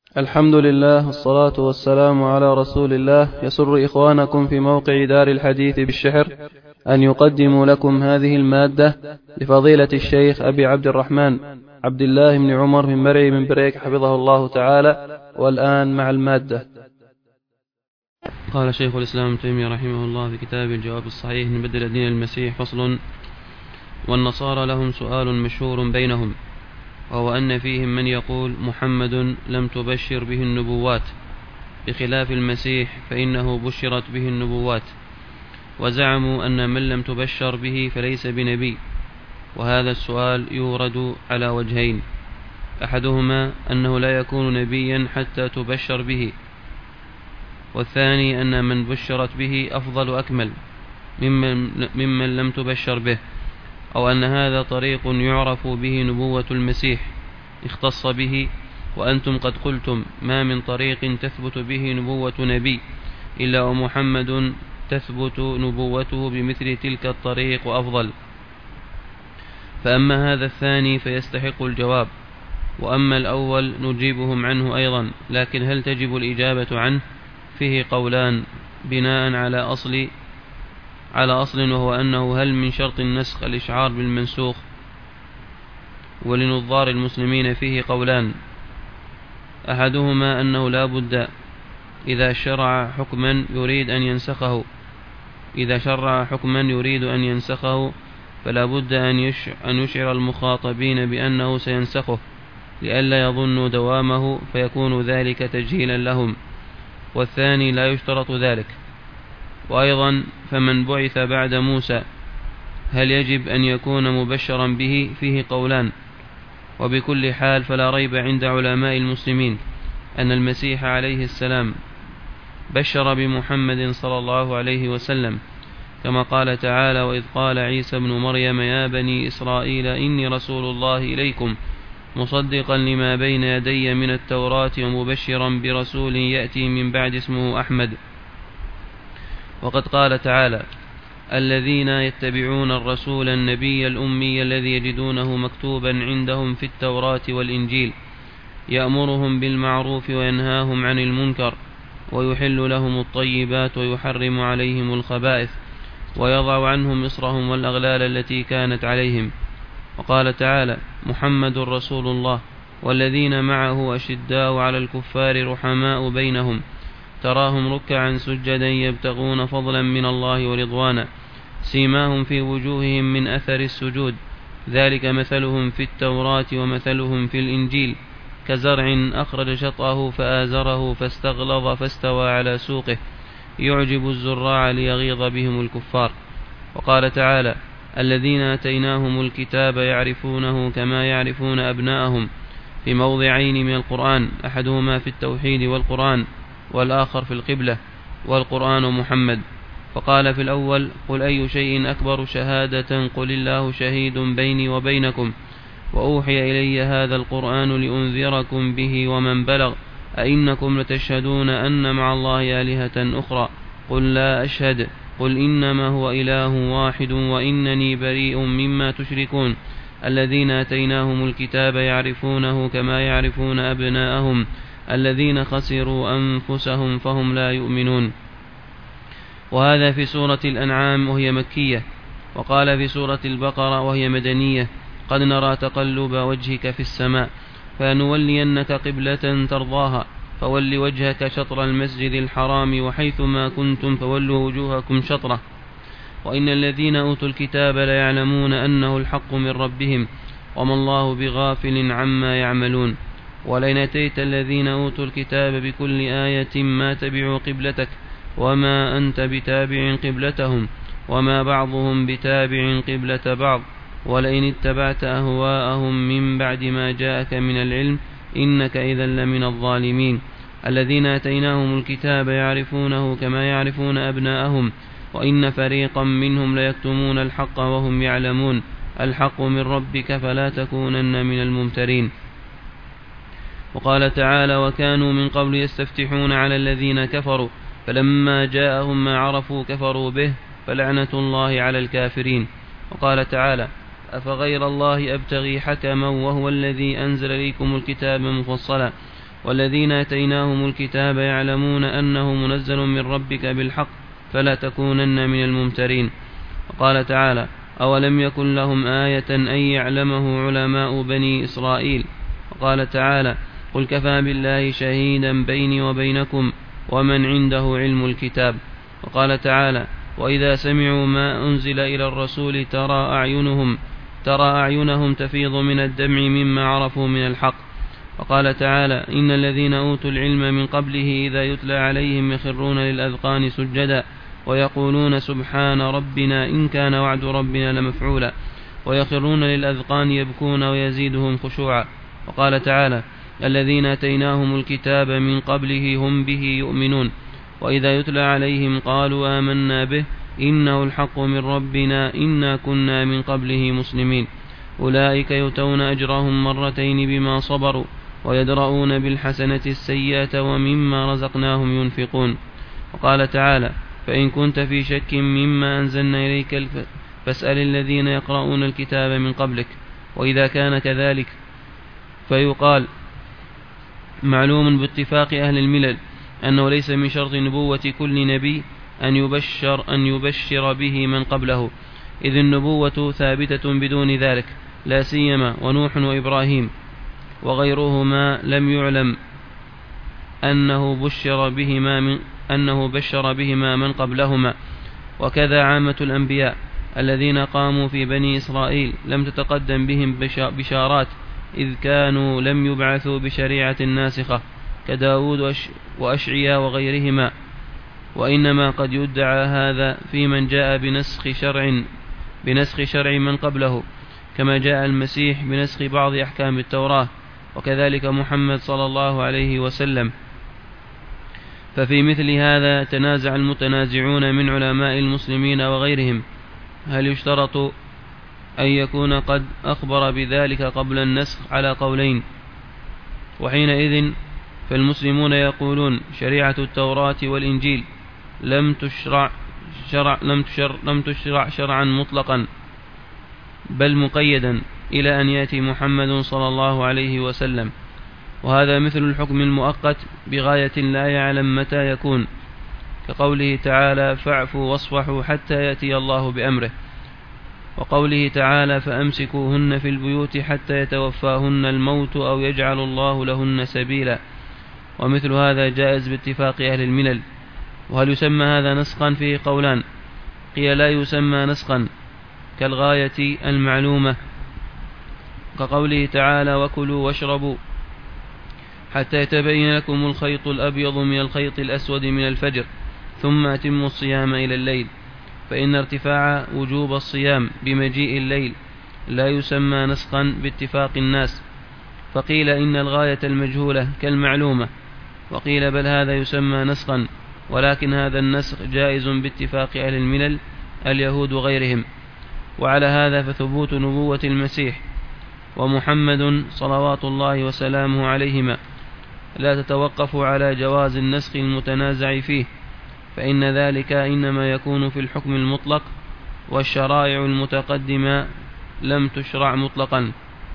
الحمد لله والصلاة والسلام على رسول الله. يسر إخوانكم في موقع دار الحديث بالشحر أن يقدموا لكم هذه المادة لفضيلة الشيخ أبي عبد الرحمن عبد الله بن عمر من مرعي من بريك حفظه الله تعالى. والآن مع المادة. قال شيخ الإسلام ابن تيمية رحمه الله في كتاب الجواب الصحيح من بدل دين المسيح: فصل. والنصارى لهم سؤال مشهور بينهم، وهو أن فيهم من يقول محمد لم تبشر به النبوات، بخلاف المسيح فإنه بشرت به النبوات، وزعموا أن من لم تبشر به فليس بنبي. وهذا السؤال يورد على وجهين: أحدهما أنه لا يكون نبيا حتى تبشر به، والثاني أن من بشرت به أفضل وأكمل ممن لم تبشر به، أو أن هذا طريق يعرف به نبوة المسيح اختص به، وأنتم قد قلتم ما من طريق تثبت به نبوة نبي إلا ومحمد تثبت نبوته بمثل تلك الطريق وأفضل. فأما هذا الثاني فيستحق الجواب، وأما الأول نجيبهم عنه أيضا، لكن هل تجب الإجابة عنه؟ فيه قولان بناء على أصل وهو أنه هل من شرط النسخ الإشعار بالمنسوخ؟ ولنظار المسلمين فيه قولان: أحدهما أنه لا بد إذا شرع حكما يريد أن ينسخه فلا بد أن يشعر المخاطبين بأنه سينسخه لئلا يظنوا دوامه فيكون ذلك تجهيلا لهم، والثاني لا يشترط ذلك. وأيضا فمن بعث بعد موسى هل يجب أن يكون مبشرا به؟ فيه قولان، وبكل حال فلا ريب عند علماء المسلمين أن المسيح عليه السلام بشر بمحمد صلى الله عليه وسلم، كما قال تعالى: وإذ قال عيسى ابن مريم يا بني إسرائيل إني رسول الله إليكم مصدقا لما بين يدي من التوراة ومبشرا برسول يأتي من بعد اسمه أحمد. وقد قال تعالى: الذين يتبعون الرسول النبي الأمي الذي يجدونه مكتوبا عندهم في التوراة والإنجيل يأمرهم بالمعروف وينهاهم عن المنكر ويحل لهم الطيبات ويحرم عليهم الخبائث ويضع عنهم إصرهم والأغلال التي كانت عليهم. وقال تعالى: محمد رسول الله والذين معه أشداء على الكفار رحماء بينهم تراهم ركعا سجدا يبتغون فضلا من الله ورضوانا سيماهم في وجوههم من أثر السجود ذلك مثلهم في التوراة ومثلهم في الإنجيل كزرع أخرج شطأه فآزره فاستغلظ فاستوى على سوقه يعجب الزراع ليغيظ بهم الكفار. وقال تعالى: الذين آتيناهم الكتاب يعرفونه كما يعرفون أبناءهم، في موضعين من القرآن، أحدهما في التوحيد والقرآن، والآخر في القبلة والقرآن محمد. فقال في الأول: قل أي شيء أكبر شهادة؟ قل الله شهيد بيني وبينكم وأوحي إلي هذا القرآن لأنذركم به ومن بلغ أئنكم لتشهدون أن مع الله آلهة أخرى؟ قل لا أشهد. قل إنما هو إله واحد وإنني بريء مما تشركون. الذين آتيناهم الكتاب يعرفونه كما يعرفون أبناءهم الذين خسروا أنفسهم فهم لا يؤمنون. وهذا في سورة الأنعام وهي مكية. وقال في سورة البقرة وهي مدنية: قد نرى تقلب وجهك في السماء فنولينك قبلة ترضاها فول وجهك شطر المسجد الحرام وحيثما كنتم فولوا وجوهكم شطره وإن الذين أوتوا الكتاب ليعلمون أنه الحق من ربهم وما الله بغافل عما يعملون. ولئن أتيت الذين أوتوا الكتاب بكل آية ما تبعوا قبلتك وما أنت بتابع قبلتهم وما بعضهم بتابع قبلة بعض ولئن اتبعت أهواءهم من بعد ما جاءك من العلم إنك إذا لمن الظالمين. الذين آتيناهم الكتاب يعرفونه كما يعرفون أبناءهم وإن فريقا منهم ليكتمون الحق وهم يعلمون الحق من ربك فلا تكونن من الممترين. وقال تعالى: وكانوا من قبل يستفتحون على الذين كفروا فلما جاءهم ما عرفوا كفروا به فلعنة الله على الكافرين. وقال تعالى: أفغير الله أبتغي حكما وهو الذي أنزل إليكم الكتاب مفصلا والذين آتيناهم الكتاب يعلمون أنه منزل من ربك بالحق فلا تكونن من الممترين. وقال تعالى: أولم يكن لهم آية أن يعلمه علماء بني إسرائيل. وقال تعالى: قل كفى بالله شهيدا بيني وبينكم ومن عنده علم الكتاب. وقال تعالى: وإذا سمعوا ما أنزل إلى الرسول ترى أعينهم تفيض من الدمع مما عرفوا من الحق. وقال تعالى: إن الذين أوتوا العلم من قبله إذا يتلى عليهم يخرون للأذقان سجدا ويقولون سبحان ربنا إن كان وعد ربنا لمفعولا ويخرون للأذقان يبكون ويزيدهم خشوعا. وقال تعالى: الذين آتيناهم الكتاب من قبله هم به يؤمنون وإذا يتلى عليهم قالوا آمنا به إنه الحق من ربنا إنا كنا من قبله مسلمين أولئك يؤتون أجرهم مرتين بما صبروا ويدرؤون بالحسنة السيئة ومما رزقناهم ينفقون. وقال تعالى: فإن كنت في شك مما أنزلنا إليك فاسأل الذين يقرؤون الكتاب من قبلك. وإذا كان كذلك فيقال: معلوم باتفاق أهل الملل أنه ليس من شرط نبوة كل نبي أن يبشر به من قبله، إذ النبوة ثابتة بدون ذلك، لا سيما ونوح وإبراهيم وغيرهما لم يعلم أنه بشر بهما من قبلهما. وكذا عامة الأنبياء الذين قاموا في بني إسرائيل لم تتقدم بهم بشارات، إذ كانوا لم يبعثوا بشريعة ناسخة كداود وأشعياء وغيرهما، وإنما قد يدعى هذا في من جاء بنسخ شرع من قبله، كما جاء المسيح بنسخ بعض أحكام التوراة، وكذلك محمد صلى الله عليه وسلم. ففي مثل هذا تنازع المتنازعون من علماء المسلمين وغيرهم: هل يشترط أن يكون قد أخبر بذلك قبل النسخ على قولين؟ وحينئذ فالمسلمون يقولون: شريعة التوراة والإنجيل لم تشرع شرعا مطلقا بل مقيدا إلى أن يأتي محمد صلى الله عليه وسلم، وهذا مثل الحكم المؤقت بغاية لا يعلم متى يكون، كقوله تعالى: فاعفوا واصفحوا حتى يأتي الله بأمره، وقوله تعالى: فأمسكوهن في البيوت حتى يتوفاهن الموت أو يجعل الله لهن سبيلا. ومثل هذا جائز باتفاق أهل الملل. وهل يسمى هذا نسخا؟ فيه قولان: قيل لا يسمى نسخا كالغاية المعلومة، كقوله تعالى: وكلوا واشربوا حتى يتبين لكم الخيط الأبيض من الخيط الأسود من الفجر ثم أتموا الصيام إلى الليل، فإن ارتفاع وجوب الصيام بمجيء الليل لا يسمى نسخا باتفاق الناس. فقيل إن الغاية المجهولة كالمعلومة، وقيل بل هذا يسمى نسخا، ولكن هذا النسخ جائز باتفاق أهل الملل اليهود وغيرهم. وعلى هذا فثبوت نبوة المسيح ومحمد صلوات الله وسلامه عليهما لا تتوقف على جواز النسخ المتنازع فيه، فإن ذلك إنما يكون في الحكم المطلق، والشرائع المتقدمة لم تشرع مطلقا.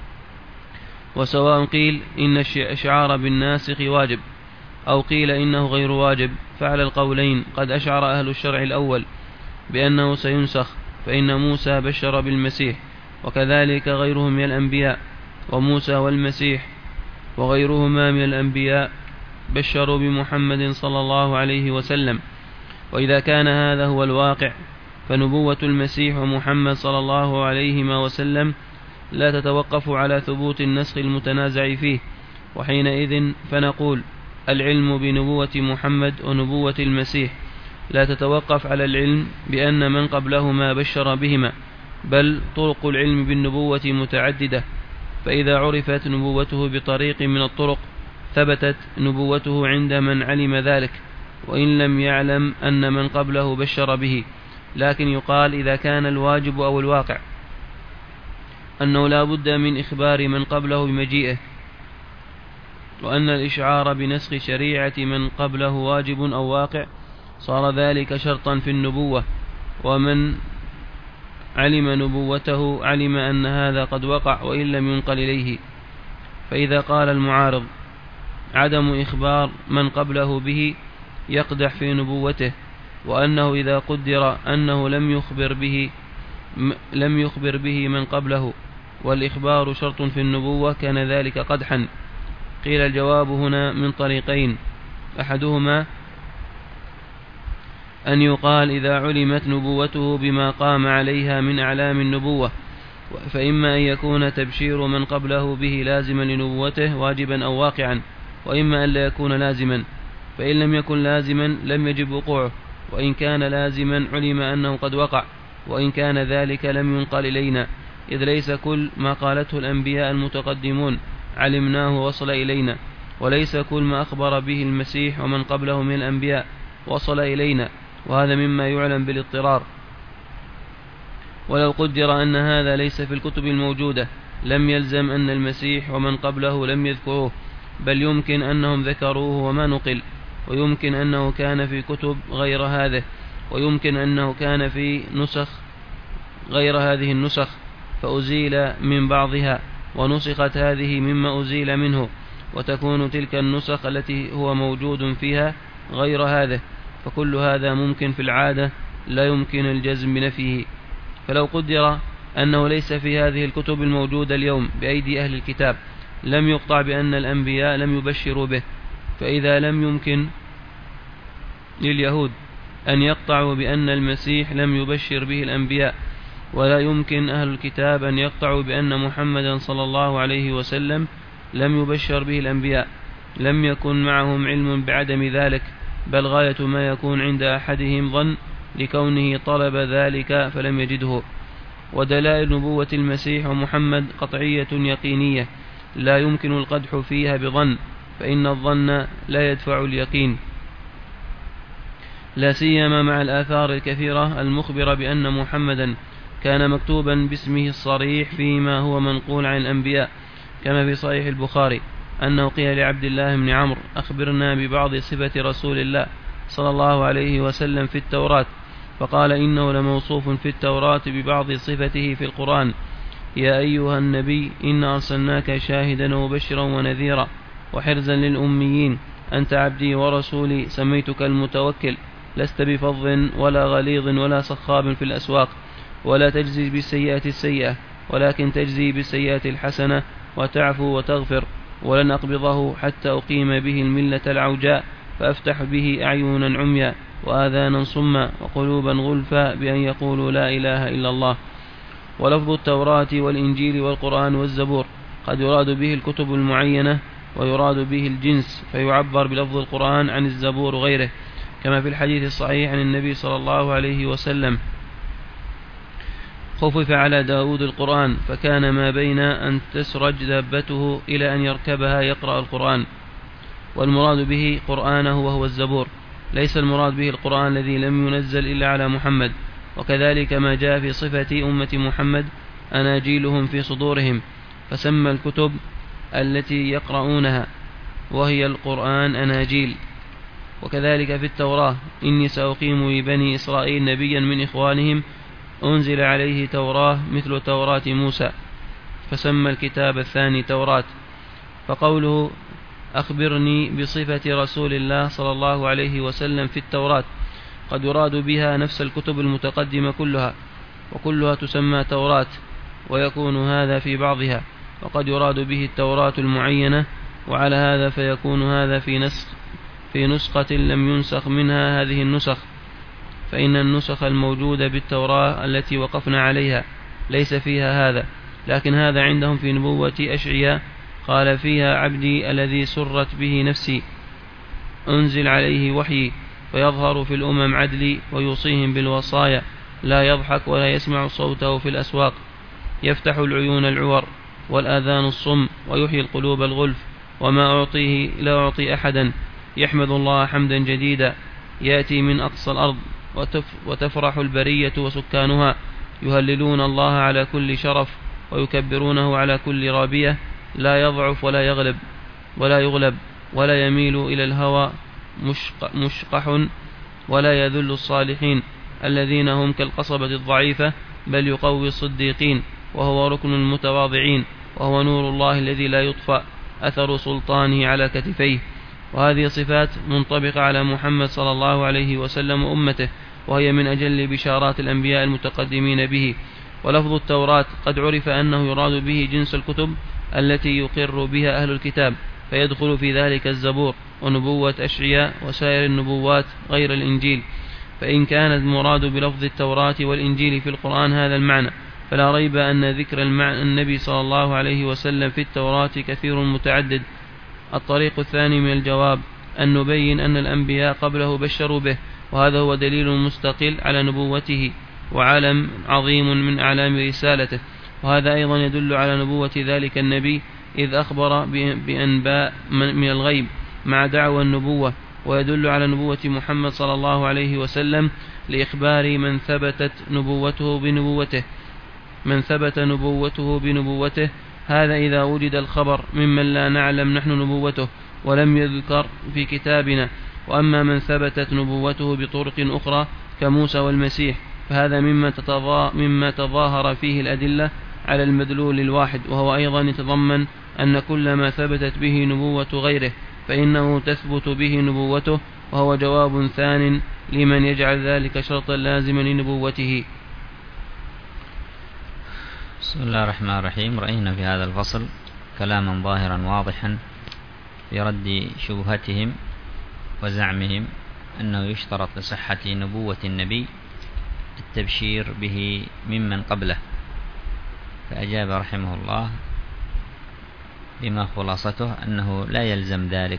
وسواء قيل إن الإشعار بالناسخ واجب أو قيل إنه غير واجب، فعلى القولين قد أشعر أهل الشرع الأول بأنه سينسخ، فإن موسى بشر بالمسيح، وكذلك غيرهم من الأنبياء، وموسى والمسيح وغيرهما من الأنبياء بشروا بمحمد صلى الله عليه وسلم. وإذا كان هذا هو الواقع فنبوة المسيح ومحمد صلى الله عليه وسلم لا تتوقف على ثبوت النسخ المتنازع فيه، وحينئذ فنقول: العلم بنبوة محمد ونبوة المسيح لا تتوقف على العلم بأن من قبلهما بشر بهما، بل طرق العلم بالنبوة متعددة، فإذا عرفت نبوته بطريق من الطرق ثبتت نبوته عند من علم ذلك، وإن لم يعلم أن من قبله بشر به. لكن يقال إذا كان الواجب أو الواقع أنه لا بد من إخبار من قبله بمجيئه، وأن الإشعار بنسخ شريعة من قبله واجب أو واقع، صار ذلك شرطا في النبوة، ومن علم نبوته علم أن هذا قد وقع وإن لم ينقل إليه. فإذا قال المعارض: عدم إخبار من قبله به يقدح في نبوته، وأنه إذا قدر أنه لم يخبر به من قبله والإخبار شرط في النبوة كان ذلك قدحا. قيل الجواب هنا من طريقين: أحدهما أن يقال إذا علمت نبوته بما قام عليها من أعلام النبوة، فإما أن يكون تبشير من قبله به لازما لنبوته واجبا أو واقعا، وإما أن لا يكون لازما، فإن لم يكن لازما لم يجب وقوعه، وإن كان لازما علم أنه قد وقع، وإن كان ذلك لم ينقل إلينا، إذ ليس كل ما قالته الأنبياء المتقدمون علمناه وصل إلينا، وليس كل ما أخبر به المسيح ومن قبله من الأنبياء وصل إلينا، وهذا مما يعلم بالاضطرار. ولو قدر أن هذا ليس في الكتب الموجودة لم يلزم أن المسيح ومن قبله لم يذكروه، بل يمكن أنهم ذكروه وما نقل، ويمكن أنه كان في كتب غير هذه، ويمكن أنه كان في نسخ غير هذه النسخ فأزيل من بعضها ونسخت هذه مما أزيل منه، وتكون تلك النسخ التي هو موجود فيها غير هذه، فكل هذا ممكن في العادة لا يمكن الجزم بنفيه. فلو قدر أنه ليس في هذه الكتب الموجودة اليوم بأيدي أهل الكتاب لم يقطع بأن الأنبياء لم يبشروا به، فإذا لم يمكن لليهود أن يقطعوا بأن المسيح لم يبشر به الأنبياء، ولا يمكن أهل الكتاب أن يقطعوا بأن محمدا صلى الله عليه وسلم لم يبشر به الأنبياء، لم يكن معهم علم بعدم ذلك، بل غاية ما يكون عند أحدهم ظن لكونه طلب ذلك فلم يجده. ودلائل نبوة المسيح ومحمد قطعية يقينية لا يمكن القدح فيها بظن، فإن الظن لا يدفع اليقين، لا سيما مع الآثار الكثيرة المخبرة بأن محمدا كان مكتوبا باسمه الصريح فيما هو منقول عن الأنبياء، كما في صحيح البخاري أنه قيل لعبد الله بن عمرو: أخبرنا ببعض صفة رسول الله صلى الله عليه وسلم في التوراة، فقال: إنه لموصوف في التوراة ببعض صفته في القرآن: يا أيها النبي إنا أرسلناك شاهدا ومبشرا ونذيرا وحرزا للأميين، أنت عبدي ورسولي، سميتك المتوكل، لست بفظ ولا غليظ ولا صخاب في الأسواق، ولا تجزي بالسيئة السيئة ولكن تجزي بالسيئة الحسنة وتعفو وتغفر، ولن أقبضه حتى أقيم به الملة العوجاء، فأفتح به أعينا عميا وآذانا صما وقلوبا غلفا بأن يقولوا لا إله إلا الله. ولفظ التوراة والإنجيل والقرآن والزبور قد يراد به الكتب المعينة ويراد به الجنس، فيعبر بلفظ القرآن عن الزبور غيره، كما في الحديث الصحيح عن النبي صلى الله عليه وسلم: خفف على داود القرآن فكان ما بين أن تسرج دابته إلى أن يركبها يقرأ القرآن. والمراد به قرآنه وهو الزبور، ليس المراد به القرآن الذي لم ينزل إلا على محمد. وكذلك ما جاء في صفة أمة محمد أناجيلهم في صدورهم، فسمى الكتب التي يقرؤونها وهي القرآن أناجيل. وكذلك في التوراة: إني سأقيم لبني إسرائيل نبيا من إخوانهم أنزل عليه توراة مثل توراة موسى، فسمى الكتاب الثاني توراة. فقوله أخبرني بصفة رسول الله صلى الله عليه وسلم في التوراة قد يراد بها نفس الكتب المتقدمة كلها، وكلها تسمى توراة، ويكون هذا في بعضها، وقد يراد به التوراة المعينة، وعلى هذا فيكون هذا في نسخة لم ينسخ منها هذه النسخ، فإن النسخ الموجودة بالتوراة التي وقفنا عليها ليس فيها هذا، لكن هذا عندهم في نبوة أشعياء قال فيها: عبدي الذي سرت به نفسي أنزل عليه وحيي، فيظهر في الأمم عدلي ويوصيهم بالوصايا، لا يضحك ولا يسمع صوته في الأسواق، يفتح العيون العور والآذان الصم، ويحيي القلوب الغلف، وما أعطيه لا أعطي أحدا، يحمد الله حمدا جديدا، يأتي من أقصى الأرض وتفرح البرية وسكانها، يهللون الله على كل شرف ويكبرونه على كل رابية، لا يضعف ولا يغلب ولا يميل إلى الهوى مشقح، ولا يذل الصالحين الذين هم كالقصبة الضعيفة، بل يقوي الصديقين، وهو ركن المتواضعين، وهو نور الله الذي لا يطفأ، أثر سلطانه على كتفيه. وهذه صفات منطبقة على محمد صلى الله عليه وسلم وأمته، وهي من أجل بشارات الأنبياء المتقدمين به. ولفظ التوراة قد عرف أنه يراد به جنس الكتب التي يقر بها أهل الكتاب، فيدخل في ذلك الزبور ونبوة أشعياء وسائر النبوات غير الإنجيل. فإن كان المراد بلفظ التوراة والإنجيل في القرآن هذا المعنى، فلا ريب أن ذكر النبي صلى الله عليه وسلم في التوراة كثير متعدد. الطريق الثاني من الجواب أن نبين أن الأنبياء قبله بشروا به، وهذا هو دليل مستقل على نبوته وعلم عظيم من أعلام رسالته. وهذا أيضا يدل على نبوة ذلك النبي، إذ أخبر بأنباء من الغيب مع دعوى النبوة. ويدل على نبوة محمد صلى الله عليه وسلم لإخبار من ثبت نبوته بنبوته. هذا إذا وجد الخبر ممن لا نعلم نحن نبوته ولم يذكر في كتابنا. وأما من ثبتت نبوته بطرق أخرى كموسى والمسيح، فهذا مما تظاهر فيه الأدلة على المدلول الواحد، وهو أيضا يتضمن أن كل ما ثبتت به نبوة غيره فإنه تثبت به نبوته، وهو جواب ثان لمن يجعل ذلك شرطا لازما لنبوته. بسم الله الرحمن الرحيم. رأينا في هذا الفصل كلاما ظاهرا واضحا في رد شبهتهم وزعمهم أنه يشترط لصحة نبوة النبي التبشير به ممن قبله، فأجاب رحمه الله بما خلاصته أنه لا يلزم ذلك،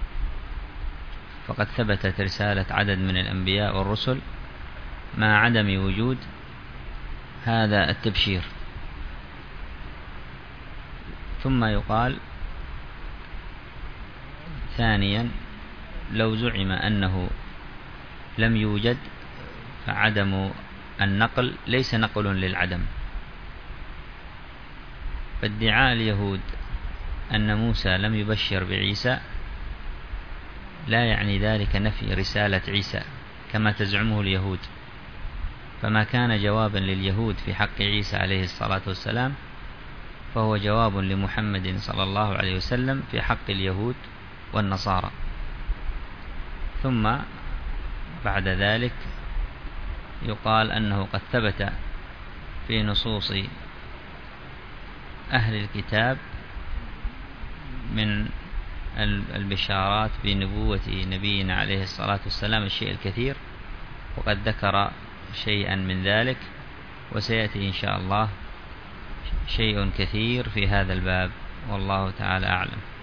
فقد ثبتت رسالة عدد من الأنبياء والرسل مع عدم وجود هذا التبشير. ثم يقال ثانيا لو زعم أنه لم يوجد فعدم النقل ليس نقل للعدم. فادعاء اليهود أن موسى لم يبشر بعيسى لا يعني ذلك نفي رسالة عيسى كما تزعمه اليهود، فما كان جوابا لليهود في حق عيسى عليه الصلاة والسلام فهو جواب لمحمد صلى الله عليه وسلم في حق اليهود والنصارى. ثم بعد ذلك يقال أنه قد ثبت في نصوص أهل الكتاب من البشارات بنبوة نبينا عليه الصلاة والسلام الشيء الكثير، وقد ذكر شيئا من ذلك، وسيأتي إن شاء الله شيء كثير في هذا الباب، والله تعالى أعلم.